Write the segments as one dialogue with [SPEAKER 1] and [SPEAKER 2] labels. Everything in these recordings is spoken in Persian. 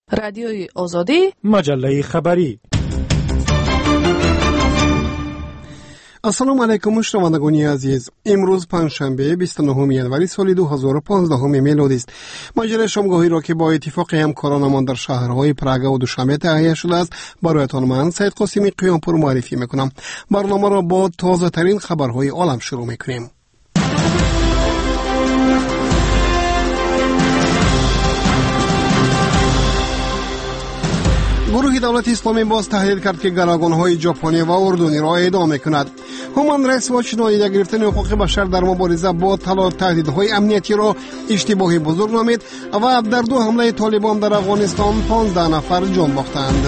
[SPEAKER 1] رادیوی آزادی،
[SPEAKER 2] مجله خبری.
[SPEAKER 3] السلام علیکم شنوندگان عزیز. امروز پنجشنبه 29 ینوری سال 2015 میلادی است. مجله شامگاهی را که با اتفاق همکارانمان در شهرهای پراگ و دوشنبه تهیه شده است برایتان من سید قاسمی قیامپور معرفی میکنم. برنامه را با تازه ترین خبرهای عالم شروع میکنیم. گروه دولت اسلامی باز تهدید کرد که گروگان‌های ژاپنی و اردنی را اعدام می‌کند. هومن رایتس واچ نادیده گرفتن حقوق بشر در مبارزه با تهدیدهای امنیتی را اشتباهی بزرگ نامید و در دو حمله طالبان در افغانستان 15 نفر جان باختند.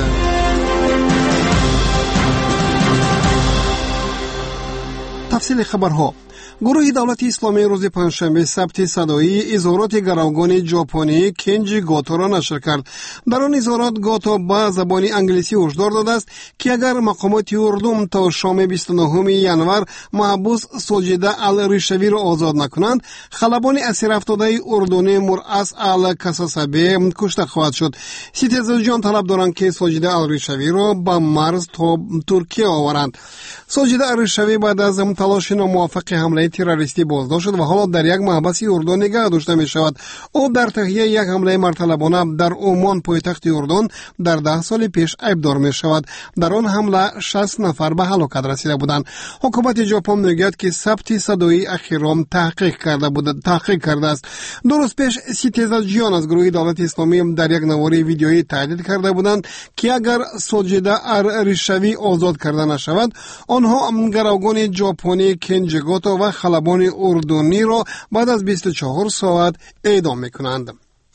[SPEAKER 3] تفصیل خبرها. گروه دولت اسلامی روز پنجشنبه ثبت صدایی اظهارات گروگان ژاپنی کنجی گوتو را نشر کرد. در آن اظهارات گوتو با زبان انگلیسی هشدار داده است که اگر مقامات اردن تا شام 29 ینور محبوس سوجیده الریشوی را آزاد نکنند، خلبان اسیر افتاده اردنی مرعص الکساسبه کشته خواهد شد. سیتیزن طلب دارند که سوجیده الریشوی را با مرز تا ترکیه آورند. سوجیده الریشوی بعد از تلاش ناموفق حمله تروریستی بازداشت شد و حالا در یک محبس اردن نگه داشته می شود. او در تهیه یک حمله مرتلبانه در عمان پایتخت اردن در 10 سال پیش عیبدار می شود. در آن حمله 60 نفر به هلاکت رسیده بودند. حکومت ژاپن میگوید که ثبت صدایی اخیرا تحقیق کرده است. دو روز پیش سیتیزن جیان از گروه دولت اسلامی در یک نواری ویدیویی تهدید کرده بودند که اگر سوجیده الریشوی آزاد کرده نشود، آنها گروگان ژاپنی کنجی گوتو و خلبان اردنی را بعد از 24 ساعت اعدام میکنند.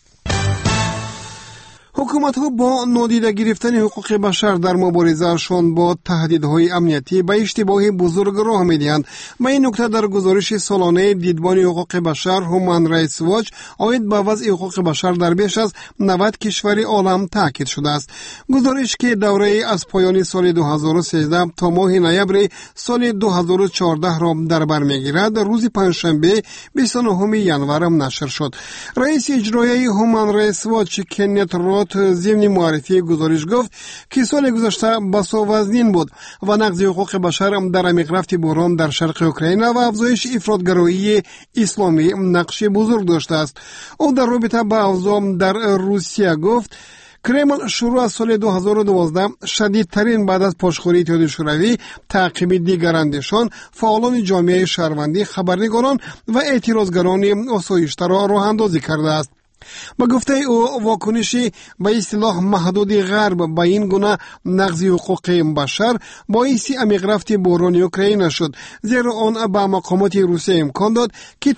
[SPEAKER 3] حکومت ها با نادیده گرفتن حقوق بشر در مبارزه‌شان با تهدیدهای امنیتی به اشتباه بزرگ راه می‌دهند. با این نکته در گزارش سالانه دیدبان حقوق بشر هومن رایتس واچ آید به وضع حقوق بشر در بیش از 90 کشور عالم تاکید شده است. گزارش که دوره از پایان سال 2013 تا ماه نوامبر سال 2014 را در بر می‌گیرد، روز پنجشنبه 29 ینور نشر شد. رئیس اجرایی هومن رایتس واچ کنت ضمن معرفی گزارش گفت که سال گذشته بساوزنین بود و نقض حقوق بشر در عمیق رفت بحران در شرق اوکراین و افزایش افراطگرایی اسلامی نقش بزرگ داشته است. او در رابطه با اوضاع در روسیه گفت کرمل شروع از سال 2012 شدیدترین بعد از پاشخوری اتحادیه شوروی تعقیب دیگر اندیشان، فعالان جامعه شهروندی، خبرنگاران و اعتراضگران آسایش‌طلب را راه اندازی کرده است. با گفته او واکنشی به اصطلاح محدود غرب به این گونه نقض حقوق بشر باعث عمیق رفت بحران اوکراین شد، زیرا آن به مقامات روسیه امکان داد که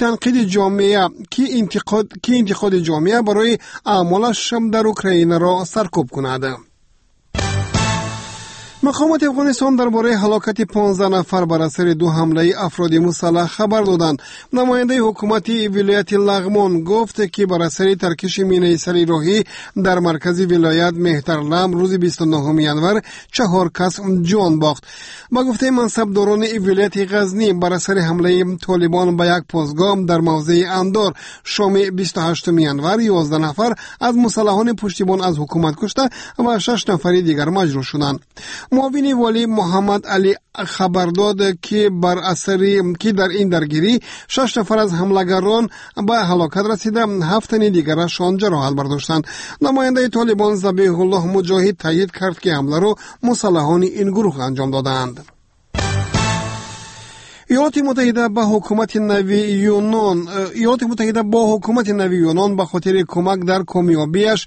[SPEAKER 3] انتقاد جامعه برای اعمالش در اوکراین را سرکوب کند. مقامات افغانستان درباره هلاکت 15 نفر بر اثر دو حمله افراد مسلح خبر دادند. نماینده حکومت ولایت لغمان گفت که بر اثر ترکش مینه سلیراهی در مرکز ولایت مهترلم روز 29 ینور 4 کس جان باخت. با گفته منصبداران ولایت غزنی بر اثر حمله طالبان به یک پاسگاه در موضع اندار شام 28 ینور 11 نفر از مسلحان پشتیبان از حکومت کشته و 6 نفر دیگر مجروح شدند. معاون والی محمد علی خبر داد که در این درگیری 6 نفر از حملگران به هلاکت رسیده، 7 تن دیگرشان جراحت برداشتند. نماینده طالبان ذبیح الله مجاهد تایید کرد که حمله را مسلحان این گروه انجام دادند. ایالات متحده با حکومت نوی یونان به خاطر کمک در کامیابیش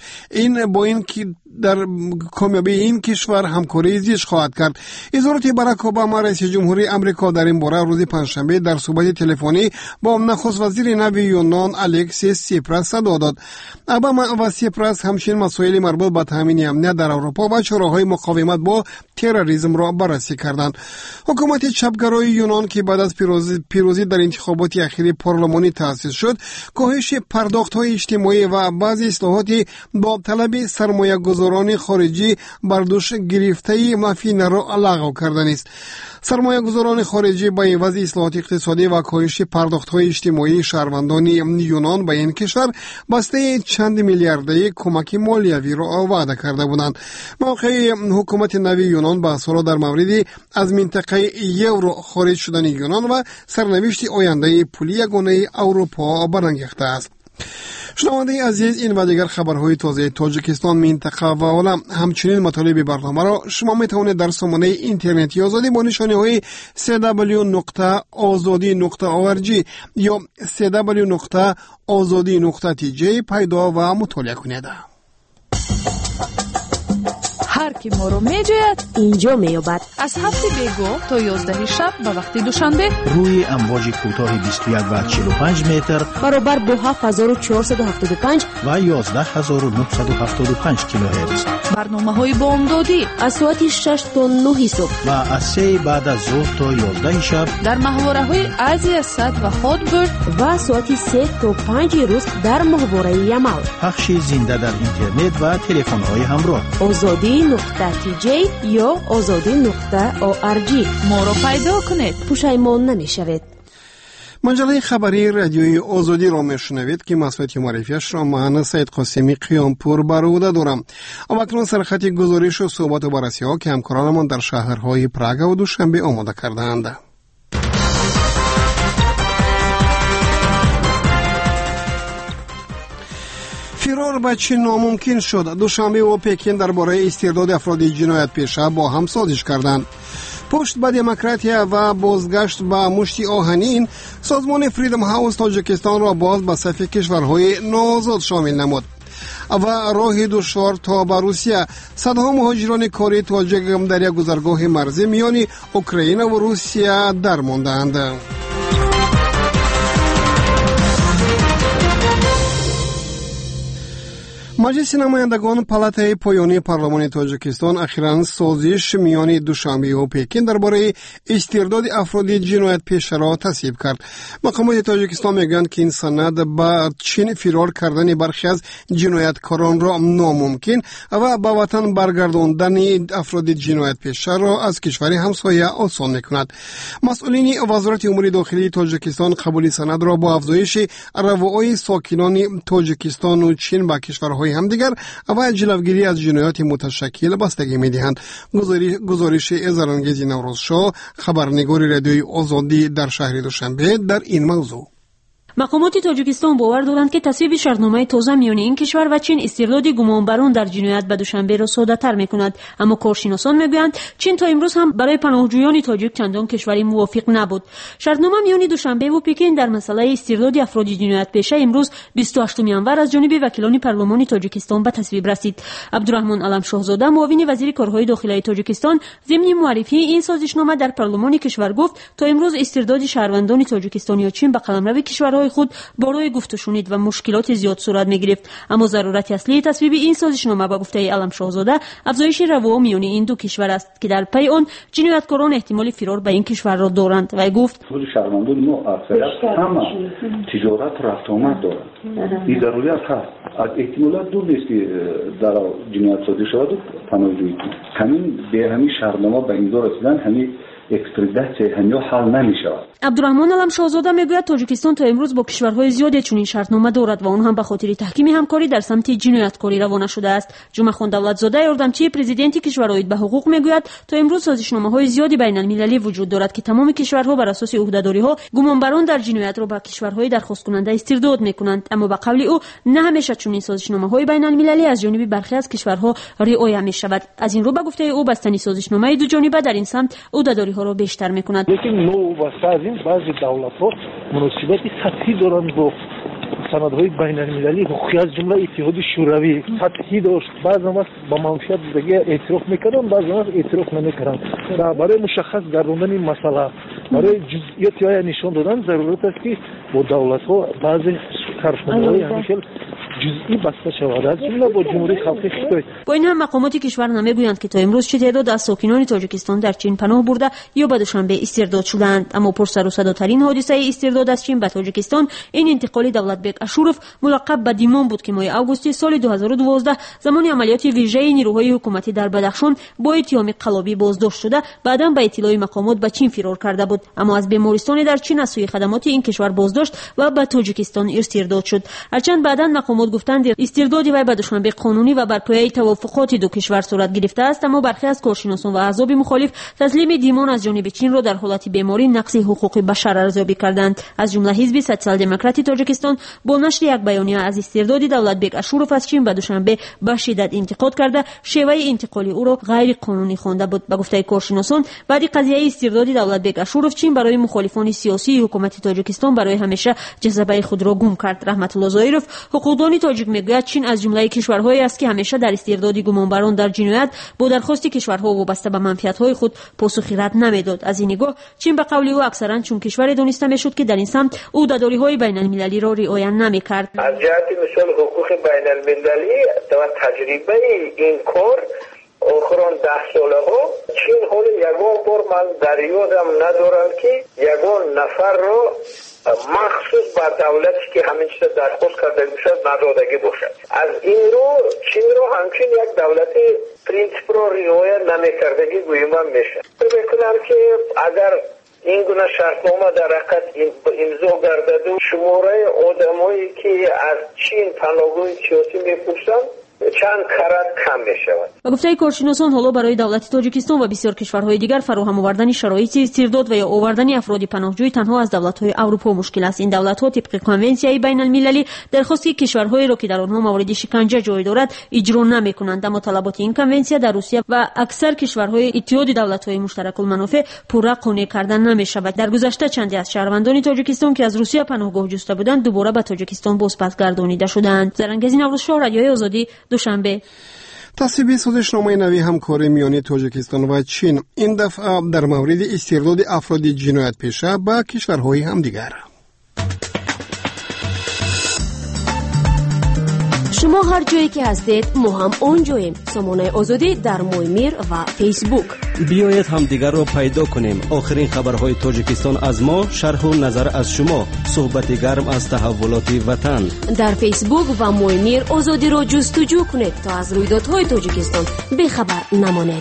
[SPEAKER 3] این کشور همکاری زیست خواهد کرد. اظهارات باراک اوباما رئیس جمهوری آمریکا در این باره روز پنجشنبه در صحبت تلفنی با نخست وزیر نوی یونان الکسیس سیپراس صدا داد. اوباما و سیپراس همچنین مسائل مربوط به تامین امنیت در اروپا و چراهای مقاومت با تروریسم را بررسی کردند. حکومت چپگرای یونان که به بعد از پیروزی در انتخابات اخیر پارلمانی تأسیس شد، کاهش پرداخت‌های اجتماعی و بعضی اصلاحاتی با طلب سرمایه‌گذاران خارجی بر دوش گرفته مفینه را لغو کردن است. سرمایه‌گذاران خارجی با عوض اصلاحات اقتصادی و کاهش پرداخت‌های اجتماعی شهروندان یونان به این کشور بسته چند میلیاردی کمک مالیوی را وعده کرده بودند. موقع حکومت نوی یونان بحث‌ها در مورد از منطقه یورو خارج شدن یونان و سرنوشت آینده پول یگانه اروپا برانگیخته است. شنونده عزیز، این و دیگر خبرهای تازه تاجیکستان، منطقه و عالم، همچنین مطالب برنامه را شما میتوانید در سامانه اینترنتی آزادی با نشانه های www.azadi.org یا www.azadi.tj پیدا و مطالعه کنید.
[SPEAKER 1] هر کی ما رو میجوید
[SPEAKER 2] اینجا میابد.
[SPEAKER 1] از هفته بیگو تا 11 شب به وقت دوشنبه
[SPEAKER 4] روی امواج کوتاه 21 و 45 متر
[SPEAKER 2] برابر با 7475
[SPEAKER 4] و 11975 کیلوهرتز.
[SPEAKER 1] برنامه‌های بامدادی
[SPEAKER 2] از ساعت 6 تا 9 صبح
[SPEAKER 4] و از 3 بعد از ظهر تا 11 شب
[SPEAKER 1] در محوره‌های آسیا صد و هاتبرد
[SPEAKER 2] و ساعت 3 تا 5 روز در محوره یمال.
[SPEAKER 4] پخش زنده در اینترنت و تلفن‌های همراه.
[SPEAKER 2] azadi.tj یا azadi.org.
[SPEAKER 1] ما رو پیدا کنید،
[SPEAKER 2] پشیمان نمیشوید.
[SPEAKER 3] مجله خبری رادیوی آزادی را میشنوید که مسئولیت معرفیش را من سید قاسمی قیامپور بر عهده دارم. اما اکنون سرخط گزارش و صحبت و بررسی ها که همکارانمان در شهرهای پراگ و دوشنبه آماده کرده‌اند. فرار به چین ناممکن شد. دوشنبه و پکین درباره استرداد افراد جنایت پیشه با هم سازش کردند. پشت به دموکراتیا و بازگشت به مشتی آهنین، سازمان فریدم هاوس تاجیکستان را باز به صف کشورهای نوآزاد شامل نمود و راه دشوار تا به روسیه. صدها مهاجران کاری تاجیک در یک گذرگاه مرزی میان اوکراین و روسیه در مانده‌اند. مجلس نمایندگان پالاتای پایانی پارلمان تاجیکستان اخیراً سازش میان دوشنبه و پکین درباره استرداد افراد جنایت پیشه را تصویب کرد. مقامات تاجیکستان میگویند که این سند به چین فرار کردن برخی از جنایتکاران را ناممکن و به وطن برگرداندن افراد جنایت پیشه را از کشور همسایه آسان میکند. مسئولین وزارت امور داخلی تاجیکستان قبول سند را با افزایش روابط ساکنان تاجیکستان و چین با کشورهای همدیگر و جلوگیری از جنایات متشکل بستگی می‌دهند. گزارش ازرانگیز نوروز شاه، خبرنگار رادیوی آزادی در شهر دوشنبه در این موضوع.
[SPEAKER 2] مقامات تاجیکستان باور دارند که تصویب شرطنامه تازه میان این کشور و چین استرداد گمانبران در جنایت به دوشنبه را ساده‌تر می‌کند، اما کارشناسان میگویند چین تا امروز هم برای پناهجویان تاجیک چندان کشوری موافق نبود. شرطنامه میان دوشنبه و پکین در مسئله استرداد افراد جنایت پیشه امروز 28 ینور از جانب وکیلان پارلمان تاجیکستان به تصویب رسید. عبدالرحمن علم شاهزاده، معاون وزیر کارهای داخلی تاجیکستان، ضمن معرفی این سازشنامه در پارلمان کشور گفت تا امروز استرداد شهروندان تاجیکستانی و چین به قلمرو کشورهای خود برای گفت و شنید و مشکلات زیاد صورت می‌گرفت، اما ضرورت اصلی تصویب این سازشنامه به گفته علم شاهزاده افزایش روابط میان این دو کشور است که در پی آن جنایتکاران احتمال فرار به این کشور را دارند و گفت
[SPEAKER 5] شهروندان ما اکثریت همه تجارت رفت آمد دارند. این ضروریت هست. از احتمالات دور نیست که در جنایت سازی شود و پناهجویی کنند. همین به همین شهرنامه به امضا رسیدن همین اکسترادیسیون همین حل نمی‌شود.
[SPEAKER 2] عبدالرحمن علم شاهزاده میگوید تاجیکستان تا امروز با کشورهای زیادی چنین شرطنامه دارد و آن هم به خاطر تحکیم همکاری در سمت جنایتکاری روانه شده است. جمعه خان دولتزاده، یاردمچی پرزیدنت کشور اوید به حقوق میگوید تا امروز سازشنامه‌های زیادی بین المللی وجود دارد که تمام کشورها بر اساس عهده‌داری‌ها گمانبران در جنایت را به کشورهای درخواست کننده استرداد می‌کنند، اما به قول او نه همیشه چنین سازشنامه‌های بین المللی از جانب برخی از کشورها رعایت می‌شود. از این رو به گفته او بستنی سازشنامه دو جانبه در این سمت عهده‌داری‌ها را بیشتر می‌کند.
[SPEAKER 6] بعضی دولت‌ها مناسبت سطحی دارند با سندهای بین المللی حقوقی از جمله اتحاد شوروی سطحی داشت. بعضی وقت با منفیت دیگه اعتراف می‌کردند، بعضی وقت اعتراف نمی‌کردند. برای مشخص گرداندن این مسئله، برای جزئیات نشان دادن ضرورت است که با دولت‌ها بعضی طرفدارای همیشه جزئی بسته شود از جمله با جمهوری خلق خیتای.
[SPEAKER 2] با این هم مقامات کشور نمیگویند که تا امروز چه تعداد از ساکنان تاجیکستان در چین پناه برده یا به دوشنبه استرداد شدند. اما پرسر و صداترین حادثه استرداد از چین به تاجیکستان این انتقال دولتبک اشورف ملقب به دیمان بود که ماه آگوست سال 2012 زمان عملیات ویژه نیروهای حکومتی در بدخشان با اتهام قلابی بازداشت شده بعداً به اطلاع مقامات به چین فرار کرده بود، اما از بیمارستان در چین از سوی خدمات این کشور بازداشت و به تاجیکستان استرداد شد. هرچند بعداً مقامات گفتند استرداد وی به دوشنبه قانونی و بر پایه توافقات دو کشور صورت گرفته است، اما برخی از کارشناسان و احزاب مخالف تسلیم دیمان از جانب چین را در حالت بیماری نقض حقوق بشر ارزیابی کردند. از جمله حزب سوسیال دموکراتی تاجیکستان با نشر یک بیانیه از استرداد دولتبک اشورف از چین به دوشنبه به شدت انتقاد کرده شیوه انتقال او را غیر قانونی خوانده بود. به گفته کارشناسان بعد قضیه استرداد دولتبک اشورف چین برای مخالفان سیاسی حکومت تاجیکستان برای همیشه جذبه خود را گم کرد. رحمت الله زایرف حقوقدان تاجیک میگوید چین از جمله کشورهایی است که همیشه در استرداد گمانبران در جنایت با درخواست کشورها وابسته به منفعت‌های خود پاسخی رد نمیداد. از این نگاه چین به قول او اکثرا چون کشور دانسته میشد که در این سمت او داداری‌های بین‌المللی را رعایت نمی‌کرد.
[SPEAKER 7] از جهت مثال حقوق بین‌المللی و تجربه این کار آخران 10 ساله ها چین حال یگان بار من در یادم ندارم که یگان نفر را مخصوص بر دولتی که همین چیز درخواست کرده باشد ندادگی باشد. از این رو چین رو همچین یک دولت پرینسیپ را رعایت نمیکردگی گویمان میشه. بکنم که اگر این گونه شرطنامه در حقیقت امضا گردد و شماره آدمایی که از چین پناهگاه سیاسی میپرسند چند کرات کم میشود.
[SPEAKER 2] با گفته کارشناسان حالا برای دولت تاجیکستان و بسیار کشورهای دیگر فراهم آوردن شرایط استرداد و یا آوردن افراد پناهجوی تنها از دولت‌های اروپا مشکل است. این دولت‌ها طبق کنونسیای بین‌المللی درخواست کشورهایی را که در آنها مورد شکنجه جای دارد اجرا نمی‌کنند، اما طلبات این کنونسیا در روسیه و اکثر کشورهای اتحاد دولت‌های مشترک المنافع پورا قانع کردن نمی‌شود. در گذشته چندی از شهروندان تاجیکستان که از روسیه پناهگاه جسته بودند دوباره به تاجیکستان بازگردانیده شدند. زرنگزین نوروزشاه رادیوی آزادی دوشنبه.
[SPEAKER 3] تصویب سازشنامه نوی همکاری میان تاجیکستان و چین این دفعه در مورد استرداد افراد جنایت پیشه به کشورهای همدیگر.
[SPEAKER 8] شما هر جایی که هستید ما هم اونجاییم. سامانه آزادی در مویمیر و فیسبوک.
[SPEAKER 9] بیایید همدیگر را پیدا کنیم. آخرین خبرهای تاجیکستان از ما، شرح و نظر از شما، صحبت گرم از تحولات وطن.
[SPEAKER 8] در فیسبوک و مویمیر آزادی را جستجو کنید تا از رویدادهای تاجیکستان بیخبر نمانید.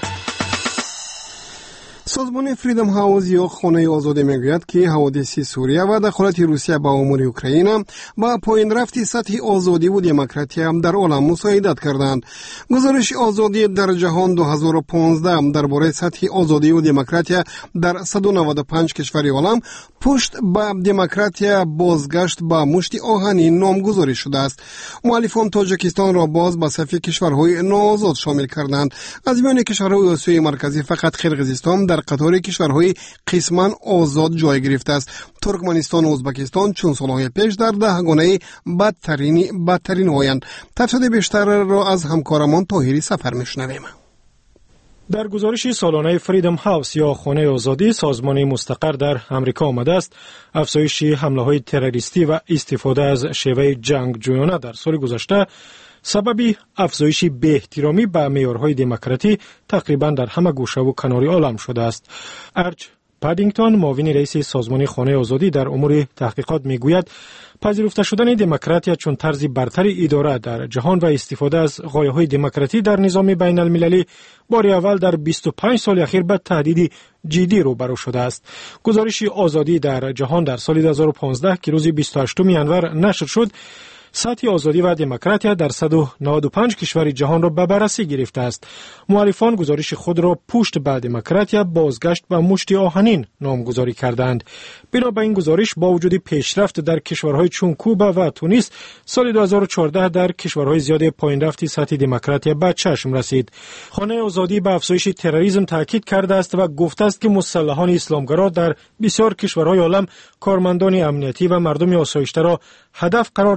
[SPEAKER 3] سازمان فریدم هاوس یا خانه آزادی میگوید که حوادث سوریه و دخالت روسیه به امور اوکراین با پایین رفت سطح آزادی و دموکراسی در عالم مساعدت کردند. گزارش آزادی در جهان 2015 درباره سطح آزادی و دموکراسی در 195 کشور عالم پشت به دموکراسی بازگشت به مشت آهنین نامگذاری شده است. مؤلفان تاجیکستان را باز به صف کشورهای ناآزاد شامل کردند. از میان کشورهای آسیای مرکزی فقط قرقیزستان در قطار کشورهای قسماً آزاد جای گرفته است. ترکمنستان و ازبکستان چون سالهای پیش در 10 گانه بدترین هایند. تفصیل بیشتر را از همکارمان طاهری سفر میشنویم.
[SPEAKER 10] در گزارش سالانه فریدم هاوس یا خانه آزادی سازمان مستقر در امریکا آمده است افزایش حمله‌های تروریستی و استفاده از شیوه جنگجویانه در سال گذشته سبب افزایش بی‌احترامی به معیارهای دموکراتی تقریبا در همه گوشه و کنار عالم شده است. ارچ پادینگتون معاون رئیس سازمان خانه آزادی در امور تحقیقات میگوید پذیرفته شدن دموکراسی چون طرز برتر اداره در جهان و استفاده از غایه‌های دموکراتی در نظام بین المللی بار اول در 25 سال اخیر به تهدید جدی روبرو شده است. گزارش آزادی در جهان در سال 2015 که روز 28 ینور نشر شد سطح آزادی و دموکراسی در 195 کشور جهان را به بررسی گرفته است. مؤلفان گزارش خود را پشت به دموکراسی بازگشت به مشت آهنین نامگذاری کردند. بنا به این گزارش با وجود پیشرفت در کشورهای چون کوبا و تونس سال 2014 در کشورهای زیاد پایین رفت سطح دموکراسی به چشم رسید. خانه آزادی به افزایش تروریسم تاکید کرده است و گفته است که مسلحان اسلامگرا در بسیار کشورهای عالم کارمندان امنیتی و مردم آسایشته را هدف قرار داده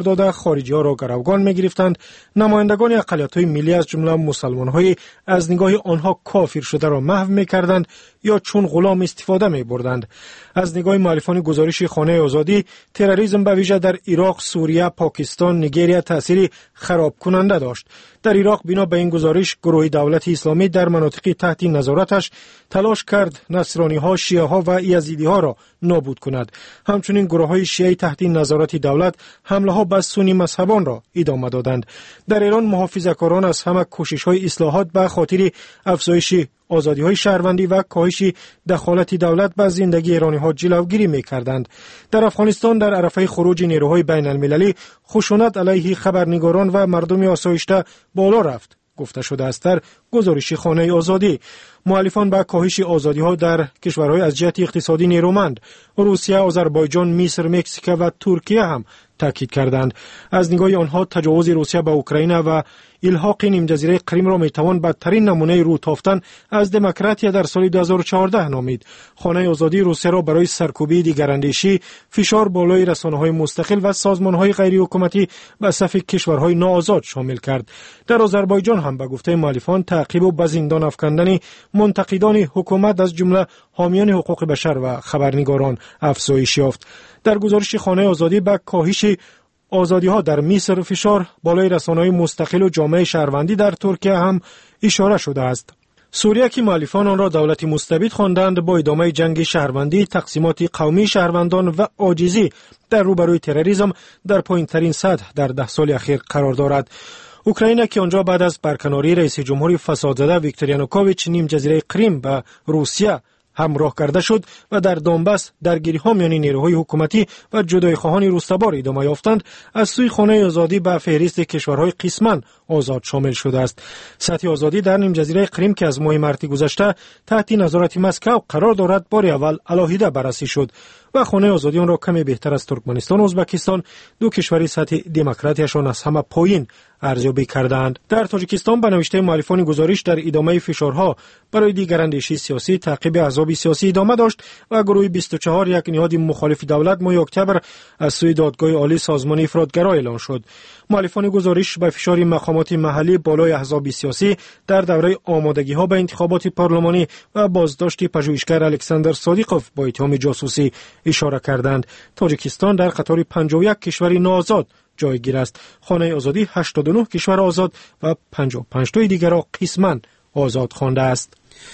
[SPEAKER 10] خارجی‌ها را گروگان می‌گرفتند، نمایندگان اقلیت‌های ملی از جمله مسلمان‌های از نگاه آنها کافر شده را محو می‌کردند یا چون غلام استفاده می‌بردند. از نگاه مؤلفان گزارش خانه آزادی، تروریسم به ویژه در عراق، سوریه، پاکستان، نیگریه تأثیری خراب کننده داشت. در عراق بنا به این گزارش گروه دولت اسلامی در مناطق تحت نظارتش تلاش کرد نصرانی‌ها، شیعه‌ها و یزیدی‌ها را نابود کند. همچنین گروه‌های شیعی تحت نظارت دولت حمله‌ها به سنی مذهبان را ادامه دادند. در ایران محافظه‌کاران از همه کوشش‌های اصلاحات به خاطر افزایش آزادی‌های شهروندی و کاهش دخالت دولت به زندگی ایرانی‌ها جلوگیری می‌کردند. در افغانستان در عرصه خروج نیروهای بین‌المللی خشونت علیه خبرنگاران و مردم آسایشته بالا رفت گفته شده است. در گزارش خانه آزادی مؤلفان به کاهش آزادی‌ها در کشورهای از جهت اقتصادی نیرومند روسیه، آذربایجان، مصر، مکزیک و ترکیه هم تاکید کردند. از نگاه آنها تجاوز روسیه به اوکراین و الحاق نیمجزیره کریم را میتوان بدترین نمونه روتافتن از دموکراسی در سال 2014 نامید. خانه آزادی روسیه را برای سرکوبی دیگراندیشی، فشار بالای رسانه‌های مستقل و سازمان‌های غیر حکومتی به صف کشورهای ناآزاد شامل کرد. در آذربایجان هم به گفته مؤلفان تعقیب و به زندان افکندن منتقدان حکومت از جمله حامیان حقوق بشر و خبرنگاران افزایش یافت. در گزارش خانه آزادی به کاهش آزادی‌ها در مصر، فشار بالای رسانه‌های مستقل و جامعه شهروندی در ترکیه هم اشاره شده است. سوریه که مؤلفان آن را دولت مستبد خواندند، با ادامه جنگ شهروندی، تقسیمات قومی شهروندان و عاجزی در روبروی تروریسم در پایین‌ترین سطح در 10 سال اخیر قرار دارد. اوکراین که آنجا بعد از برکناری رئیس جمهور فسادزده ویکتور یانوکوویچ نیم جزیره کریم به روسیه همراه کرده شد و در دونباس درگیری‌ها میان نیروهای حکومتی و جدایی‌خواهان روس‌تبار ادامه یافتند، از سوی خانه آزادی به فهرست کشورهای قسماً آزاد شامل شده است. سطح آزادی در نیم جزیره کریم که از ماه مارس گذشته تحت نظارت مسکو قرار دارد، بار اول علاهیده بررسی شد و خانه آزادی آن را کمی بهتر از ترکمنستان و ازبکستان، دو کشور سطح دموکراتیشان از همه پایین ارزیابی کردند. در تاجیکستان به نوشته مؤلفان گزارش در ادامه فشارها برای دیگراندیشی سیاسی، تعقیب احزاب سیاسی ادامه داشت و گروه 24 یک نهاد مخالف دولت ماه اکتبر از سوی دادگاه عالی سازمان افراطگرا اعلان شد. مؤلفان گزارش به فشار مقامات محلی بالای احزاب سیاسی در دوره آمادگی‌ها به انتخابات پارلمانی و بازداشت پژوهشگر الکساندر صادیقوف با اتهام جاسوسی اشاره کردند. تاجیکستان در قطار 51 کشور ناآزاد جایگیر است. خانه آزادی 89 کشور آزاد و 55 تای دیگر را قسماً آزاد خوانده است.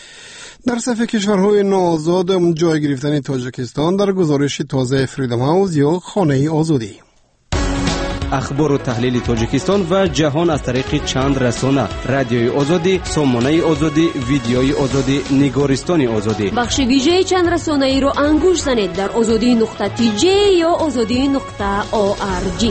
[SPEAKER 3] در صف کشورهای ناآزاد جای گرفتن تاجیکستان در گزارش تازه فریدم هاوس یا خانه آزادی.
[SPEAKER 9] اخبار و تحلیل تاجیکستان و جهان از طریق چند رسانه: رادیوی آزادی، سامانه آزادی، ویدیوی آزادی، نگارستان آزادی.
[SPEAKER 8] بخش ویژه چند رسانه ای رو انگوش زنید در azadi.tj یا azadi.org.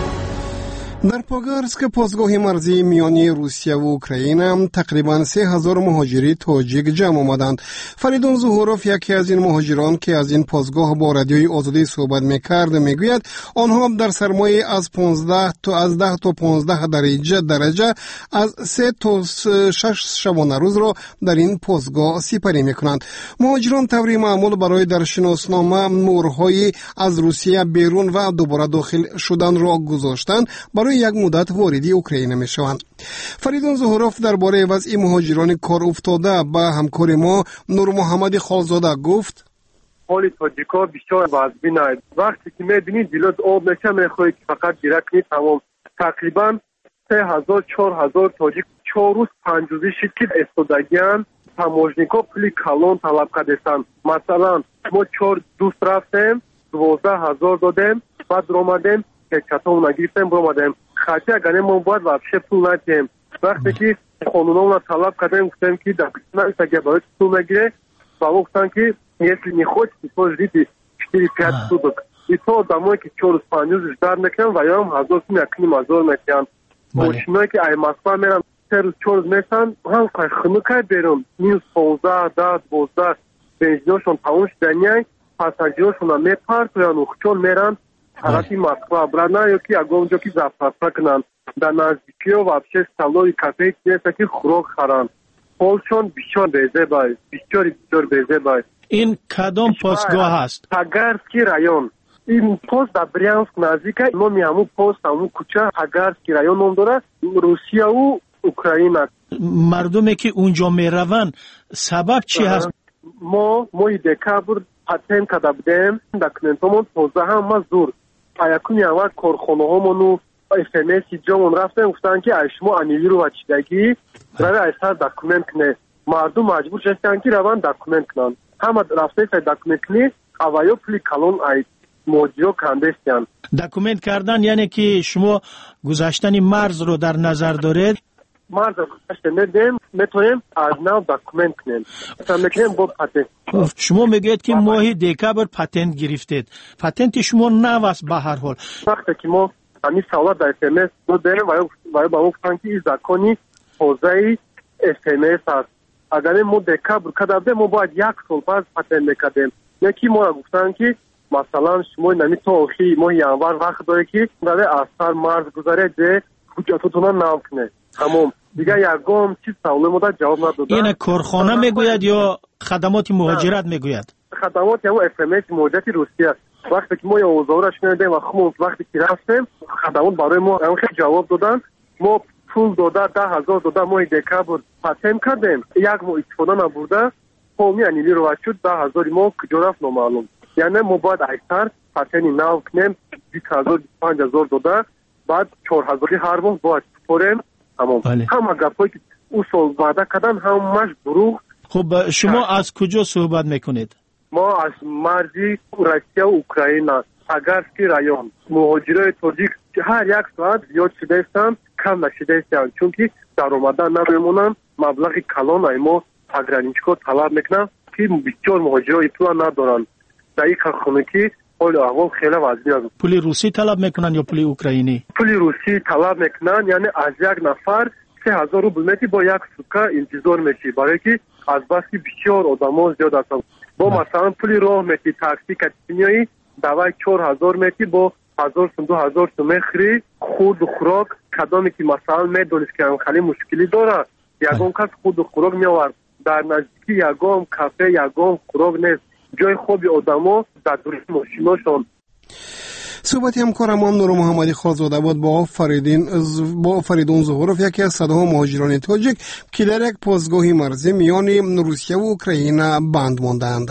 [SPEAKER 3] در پاگرسک پاسگاه مرزی میانی روسیه و اوکراین تقریبا 3000 مهاجری تاجیک جمع آمدند. فریدون زهوروف، یکی از این مهاجران که از این پاسگاه با رادیوی آزادی صحبت میکرد، میگوید آنها در سرمایه از 10 تا 15 درجه از 3 تا 6 شبانه روز را در این پاسگاه سپری میکنند. مهاجران طوری معمول برای در شناسنامه مهرهای از روسیه بیرون و دوباره داخل شدن را گذاشتند برای یک مدت واردی اوکراین میشوند. فریدون زهوروف درباره وضع مهاجران کار افتاده به همکار ما نور محمد خالزاده گفت:
[SPEAKER 11] حال تاجیکا بسیار بدبین است. وقتی که میبینید جلوت آب نشه میخواهید فقط درک تمام. تقریبا 3000-4000 تاجیک 4 روز 5 روزی شد که استادگیان تاموژنیکا پولی کالون طلب کردند. مثلا ما 4 دوست رفتیم 12000 دادیم، بعد اومدیم که چطور نگیریم برامدیم خاطی اگر ما باید вообще پول ندیم. وقتی که قانونا طلب کردیم گفتیم که در اگه باید پول نگیره با گفتن که если не хочете то ждите 4-5 суток. И то домой که 4-5 روز ждать میکنم و یا هم 1000 میکنم. ماشینایی که ای مسئله میرم 3 روز 4 روز میشن هم خنوکای بیرون minus 15 10 12 بنزینشون تموم شدنیه پاساژیرشون هم میپرتوین و خچون میرن حالتی Москва обратно, یکی اگونجا که زفافا کنن در نزدیکی و вообще столовой кафе نیست که خوراک خورن. پولشون بسیار بزرگ، بسیار بزرگ.
[SPEAKER 4] این کدام پاسگاه هست؟
[SPEAKER 11] پاگرسکی رایون. این پست در بریانسک نزدیک نامی همون پست همون کوچه هگارسکی رایون نام داره. روسیه و اوکراین است.
[SPEAKER 4] مردمی که اونجا میروند سبب چی هست؟
[SPEAKER 11] ما دکابر پاتنت کرده بودیم داکومنتمون 12 ماه زور پایکونی اول کارخانه همونو SMS جامون رفتن گفتن که شما انیلی رو بچیدگی برای اثر داکومنت کنه. مردم مجبور شدن که روان داکومنت کنن. همه رفته سای داکومنت کنی اوایو پلی کالون ای موجو کاندستیان.
[SPEAKER 4] داکومنت کردن یعنی که شما گذشتن مرز رو در نظر دارید؟
[SPEAKER 11] مرز رو گذشتن ندیم میتونیم از نو داکومنت کنیم. مثلا میکنیم با پاتنت.
[SPEAKER 4] شما میگید که ماهی دکابر پاتنت گرفتید. پاتنت شما نو است به هر حال.
[SPEAKER 11] وقتی که ما همین سوالات در SMS رو داریم و با اون گفتن که این زکانی حوزه SMS است. اگر ما دکابر کردیم ما باید یک سال بعد پاتنت میکردیم. یکی ما گفتن که مثلا شما نمی توخی ما یانوار وقت داره که برای اثر مرز گذاره ده حجتتون نام کنه. تمام دیگه یکم چیز سوال ما جواب ندادن.
[SPEAKER 4] این کارخانه میگوید یا خدمات مهاجرت میگوید؟
[SPEAKER 11] خدمات یا SMS مهاجرت روسیه است. وقتی که ما اوضاعش میدیم و خمون وقتی که رفتیم خدمات برای ما خیلی جواب دادن. ما پول داده 10,000 داده ما دکابر پاتنت کردیم. یک ماه استفاده نبوده. قومی انیلی رو شد 10,000 ما کجا رفت نامعلوم. یعنی ما باید اکثر پاتنت نو کنیم 20,000 5,000 داده بعد 4,000 هر ماه باید سپریم. تمام همه گپایی که او سال وعده کردن همش دروغ.
[SPEAKER 4] خب شما از کجا صحبت میکنید؟
[SPEAKER 11] ما از مرزی روسیه و اوکراین است. هگارسکی رایون مهاجرای تاجیک هر یک ساعت زیاد شده هستند کم نشده هستند چون که در اومدن نمیمونن مبلغ کلان ما پگرانیچکو طلب میکنن که بسیار مهاجرای پول ندارن. در این کارخانه که حال احوال خیلی وضعی است.
[SPEAKER 4] پول روسی طلب میکنن یا پول اوکراینی؟
[SPEAKER 11] پول روسی طلب میکنن یعنی از یک نفر 3,000 روبل میتی با یک سوکا انتظار میشی برای که از بس که بسیار آدما زیاد هستند. با مثلا پول راه میتی تاکسی کاتینیایی دوای 4,000 میتی با 1,000 2,000 تومن خری خود و خوراک کدامی که مثلا میدونید که خیلی مشکلی داره یگان کس خود و خوراک میآورد در نزدیکی یگان کافه یگان خوراک نیست جای خوبی آدما در دور ماشیناشون.
[SPEAKER 3] صحبت همکارم نور محمدی خازاده بود با فریدون ظهورف یکی از صدها مهاجران تاجیک که در یک پاسگاه مرزی میان روسیه و اوکراین بند مانده‌اند.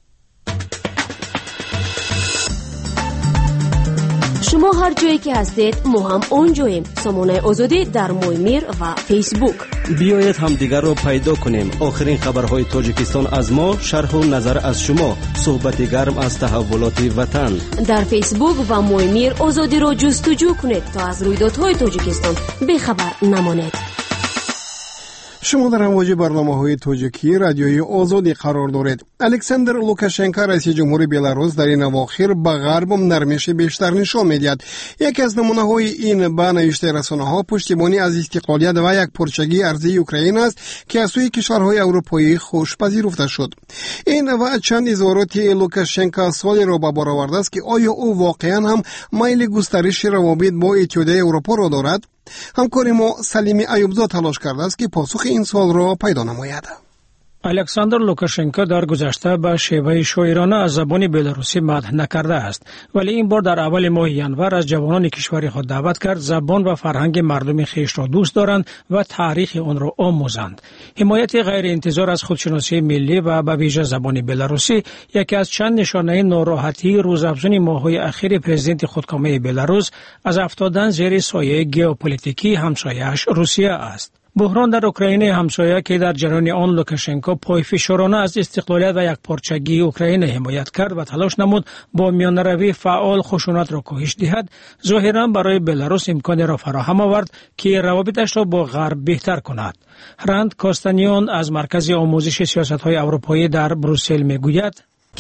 [SPEAKER 8] شما هر جایی که هستید ما هم اونجاییم. سامانه آزادی در مویمیر و فیسبوک.
[SPEAKER 9] بیایید هم دیگر رو پیدا کنیم. آخرین خبرهای تاجیکستان از ما، شرح و نظر از شما، صحبت گرم از تحولات وطن.
[SPEAKER 8] در فیسبوک و مویمیر آزادی رو جستجو کنید تا از رویدادهای تاجیکستان بخبر نمانید.
[SPEAKER 3] شما در امواج برنامه‌های تاجیکی رادیوی آزادی قرار دارید. الکساندر لوکاشنکو رئیس جمهور بلاروس در این اواخر به غرب نرمش بیشتر نشان می‌دهد. یکی از نمونه‌های این به نوشته رسانه‌ها پشتیبانی از استقلالیت و یک پرچگی ارضی اوکراین است که از سوی کشورهای اروپایی خوش پذیرفته شد. این و چند اظهارات لوکاشنکو سوالی را به بار آورده است که آیا او واقعاً هم میل گسترش روابط با اتحادیه اروپا را دارد؟ همکار ما سلیم ایوبزاده تلاش کرده است که پاسخ این سوال را پیدا نماید.
[SPEAKER 10] الکساندر لوکاشنکو در گذشته به شیوه شاعرانه از زبان بلاروسی مدح نکرده است، ولی این بار در اول ماه ینور از جوانان کشور خود دعوت کرد زبان و فرهنگ مردم خویش را دوست دارند و تاریخ آن را آموزند. حمایت غیر انتظار از خودشناسی ملی و به ویژه زبان بلاروسی یکی از چند نشانه ناراحتی روزافزون ماه‌های اخیر پرزیدنت خودکامه بلاروس از افتادن زیر سایه ژئوپلیتیکی همسایه‌اش روسیه است. بحران در اوکراین همسایه که در جریان آن لوکاشنکو پایفشارانه از استقلالیت و یک پارچگی اوکراین حمایت کرد و تلاش نمود با میانروی فعال خشونت را کاهش دهد، ظاهرا برای بلاروس امکانی را فراهم آورد که روابطش را با غرب بهتر کند. راند کاستانیان از مرکز آموزش سیاست‌های اروپایی در بروسل میگوید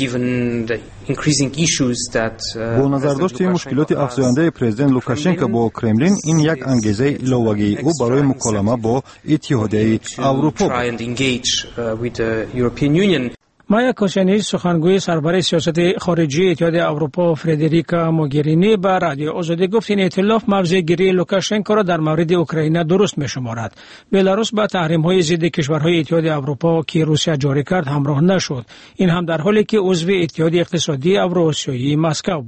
[SPEAKER 12] با نظر داشتن مشکلات افزاینده پرزیدنت لوکاشنکو با کرملین این یک انگیزه الهه‌ای او برای مکالمه با اتحادیه اروپا
[SPEAKER 10] مایا کوشنی سخنگوی سربر سیاست خارجی اتحادیه اروپا فردریکا موگرینی به رادیو آزادی گفت این ائتلاف موضع‌گیری لوکاشنکو را در مورد اوکراین درست می‌شمارد. بلاروس با تحریم‌های ضد کشورهای اتحادیه اروپا که روسیه جاری کرد همراه نشد. این هم در حالی که عضو اتحادیه اقتصادی اوراسیایی مسکو بود.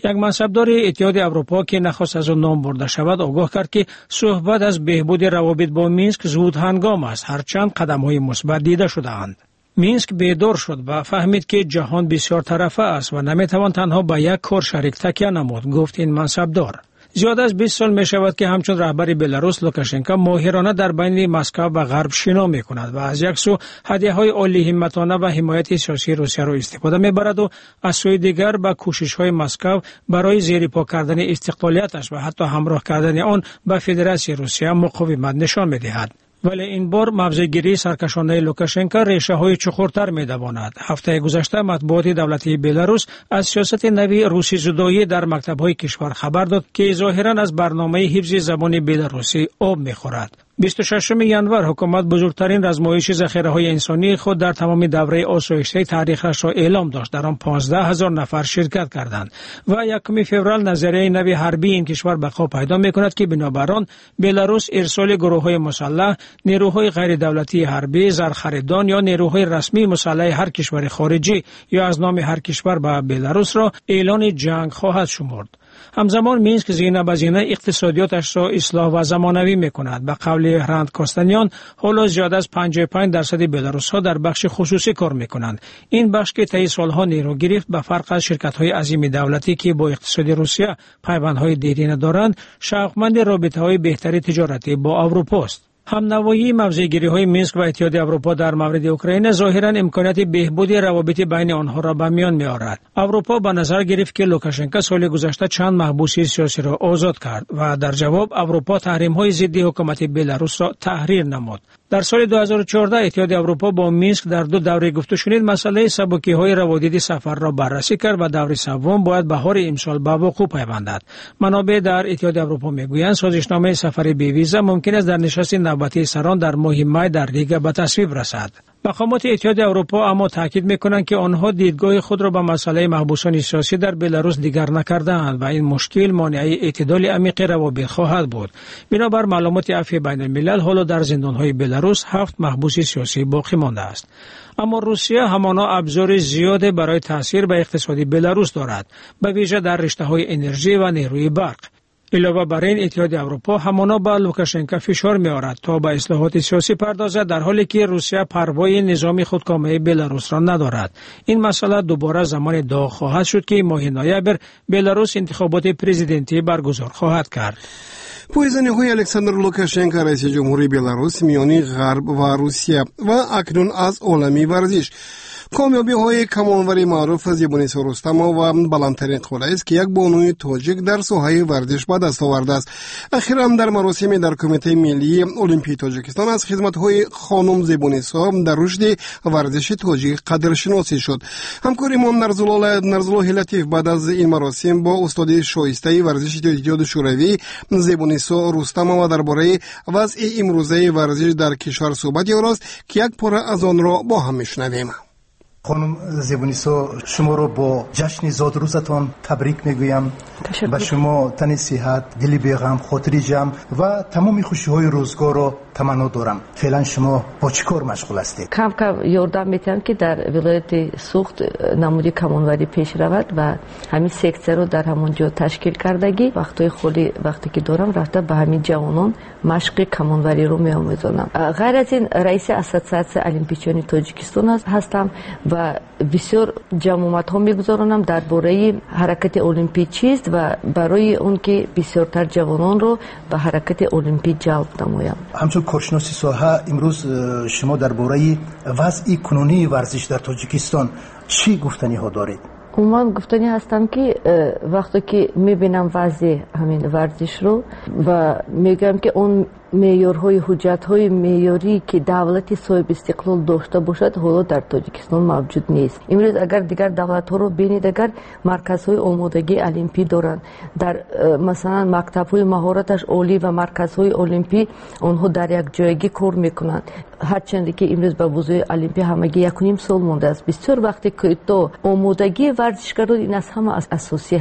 [SPEAKER 13] یک منصبدار اتحاد اروپا که نخواست از آن نام برده شود آگاه کرد که صحبت از بهبود روابط با مینسک زود هنگام است، هرچند قدم‌های مثبت دیده شده‌اند. مینسک بیدار شد و فهمید که جهان بسیار طرفه است و نمیتوان تنها به یک کار شریک تکیه نمود، گفت این منصبدار. زیاد از 20 سال می شود که همچون رهبر بلاروس لوکاشنکو ماهرانه در بین مسکو و غرب شنا می کند و از یک سو هدیه‌های عالی همتانه و حمایت سیاسی روسیه را استفاده می برد و از سوی دیگر به کوشش‌های مسکو برای زیرپا کردن استقلالیتش و حتی همراه کردن آن به فدراسیون روسیه مقاومت نشان می دهد. ولی این بار موضع‌گیری سرکشانه لوکاشنکو ریشه‌های چخورتر می‌دواند. هفته گذشته مطبوعات دولتی بلاروس از سیاست نوی روسی زدایی در مکتب‌های کشور خبر داد که ظاهراً از برنامه حفظ زبان بلاروسی آب می‌خورد. 26 ینور حکومت بزرگترین رزمایش ذخیره‌های انسانی خود در تمام دوره آسایشی تاریخش را اعلام داشت. در آن 15,000 نفر شرکت کردند و 1 فوریه نظریه نوی حربی این کشور بقا پیدا می‌کند که بنابر آن بلاروس ارسال گروه‌های مسلح، نیروهای غیر دولتی حربی، زرخریدان یا نیروهای رسمی مسلح هر کشور خارجی یا از نام هر کشور به بلاروس را اعلان جنگ خواهد شمرد. همزمان مینسک زینه به زینه اقتصادیاتش را اصلاح و زمانوی می‌کند. به قول رند کاستانیان حالا زیاد از 55% بلاروس‌ها در بخش خصوصی کار می‌کنند. این بخش که طی سالها نیرو گرفت به فرق از شرکت‌های عظیم دولتی که با اقتصاد روسیه پیوندهای دیرینه دارند، شوقمند رابطه‌های بهتری تجارتی با اروپا است. همنوایی موضع‌گیری‌های مینسک و اتحاد اروپا در مورد اوکراین ظاهراً امکانات بهبود روابط بین آنها را به میان می‌آورد. اروپا به نظر گرفت که لوکاشنکو سال گذشته چند محبوس سیاسی را آزاد کرد و در جواب اروپا تحریم‌های ضد حکومت بلاروس را تحریر نمود. در سال 2014 اتحاد اروپا با مینسک در 2 دوره گفته شنید مسئله سبکی‌های روادید سفر را بررسی کرد و دور سوم باید بهار امسال به وقوع پیوندد. منابع در اتحاد اروپا میگویند سازشنامه سفر بی ویزا ممکن است در نشست نوبتی سران در ماه می در ریگا به تصویب رسد. مقامات اتحاد اروپا اما تاکید می‌کنند که آنها دیدگاه خود را به مسئله محبوسان سیاسی در بلاروس دیگر نکرده‌اند و این مشکل مانع اعتدال عمیق روابط خواهد بود. بنابر معلومات عفو بین الملل حالا در زندان‌های بلاروس 7 محبوس سیاسی باقی مانده است. اما روسیه همانا ابزار زیاد برای تاثیر به اقتصاد بلاروس دارد، به ویژه در رشته‌های انرژی و نیروی برق. علاوه بر این اتحاد اروپا همانا به لوکاشنکو فشار می‌آورد تا به اصلاحات سیاسی پردازد در حالی که روسیه پروای نظام خودکامه بلاروس را ندارد. این مسئله دوباره زمان داغ خواهد شد که ماه نوامبر بلاروس انتخابات پرزیدنتی برگزار خواهد کرد.
[SPEAKER 3] پویزنی‌های الکساندر لوکاشنکو رئیس جمهوری بلاروس میانی غرب و روسیه و اکنون از عالمی ورزش کامیابی‌های کمانوری معروف زیبونیسا رستمова و بلندترین قله است که یک بانوی تاجیک در ساحه ورزش به دست آورده است. اخیراً در مراسمی در کمیته ملی المپیک تاجیکستان از خدمت‌های خانم زیبونیسا در رشد ورزش تاجیک قدرشناسی شد. همکاریمان نرزلال لطیف بعد از این مراسم با استاد شایسته ورزش اتحاد شوروی زیبونیسا رستمova درباره وضع امروزه ورزش در کشور صحبت یاراست که یک پاره از آن را با هم میشنویم.
[SPEAKER 14] خانم زیبونیسا شما رو با جشن زاد روزتان تبریک میگویم. به شما تن صحت، دل بیغم، خاطری جمع و تمام خوشی‌های روزگار رو تمنا دارم. فعلا شما با چی کار مشغول هستید؟
[SPEAKER 15] کم یاردم میتونم که در ولایت سوخت نمودی کمانوری پیش رود و همین سکتر رو در همون جا تشکیل کردگی وقتی خالی وقتی که دارم رفته به همین جوانان مشق کمانوری رو میآموزونم. غیر از این رئیس اساسیاسیون المپیچیان تاجیکستان هستم و بسیار جمعیت ها میگذارونم درباره حرکت المپیک چیست و برای اون که بسیارتر جوانان رو به حرکت المپیک جلب نمایم.
[SPEAKER 14] همچون کارشناسی ساحه امروز شما درباره وضع کنونی ورزش در تاجیکستان چی گفتنی ها دارید؟
[SPEAKER 15] من گفتنی هستم که وقتی که میبینم وضع همین ورزش رو و میگم که اون معیارهای حجت‌های معیاری که دولت صاحب استقلال داشته باشد حالا در تاجیکستان موجود نیست. امروز اگر دیگر دولت‌ها رو ببینید اگر مرکزهای آمادگی المپی دارند در مثلا مکتب‌های مهارتش عالی و مرکزهای المپی اونها در یک جایگی کار میکنند. هرچند که امروز به وضوح المپی همگی 1.5 سال مونده است. بسیار وقتی که تو آمادگی ورزشکاران این از همه اساسی هست.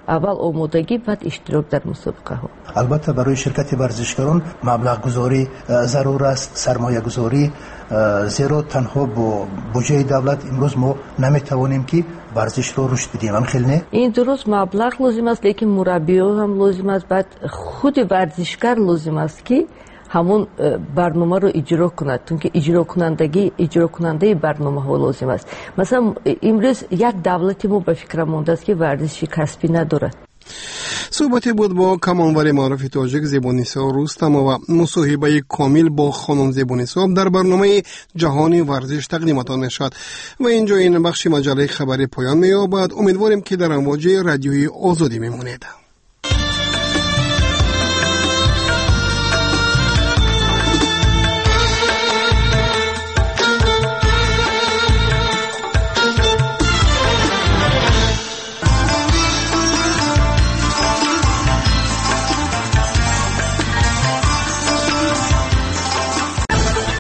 [SPEAKER 15] اول آمادگی بعد اشتراک در مسابقه ها.
[SPEAKER 14] البته برای شرکت ورزشکاران مبلغ گذاری ضرور است، سرمایه گذاری، زیرا تنها با بودجه دولت امروز ما نمیتوانیم که ورزش رو رشد بدیم. هم خیلی نه.
[SPEAKER 15] این درست مبلغ لازم است، لیکن مربیان هم لازم است، بعد خود ورزشکار لازم است که همون برنامه رو اجرا کند، چون که اجرا کننده برنامه ها لازم است. مثلا امروز یک دولتی ما به فکر مانده است که ورزش کسبی ندارد.
[SPEAKER 3] صحبتی بود با کمانور معرف تاجیک زبانیسا رستم و مصاحبه کامل با خانم زبانیسا در برنامه جهانی ورزش تقدیمتان میشد و اینجا این بخش مجله خبری پایان می‌یابد. امیدواریم که در امواج رادیوی آزادی میمونید.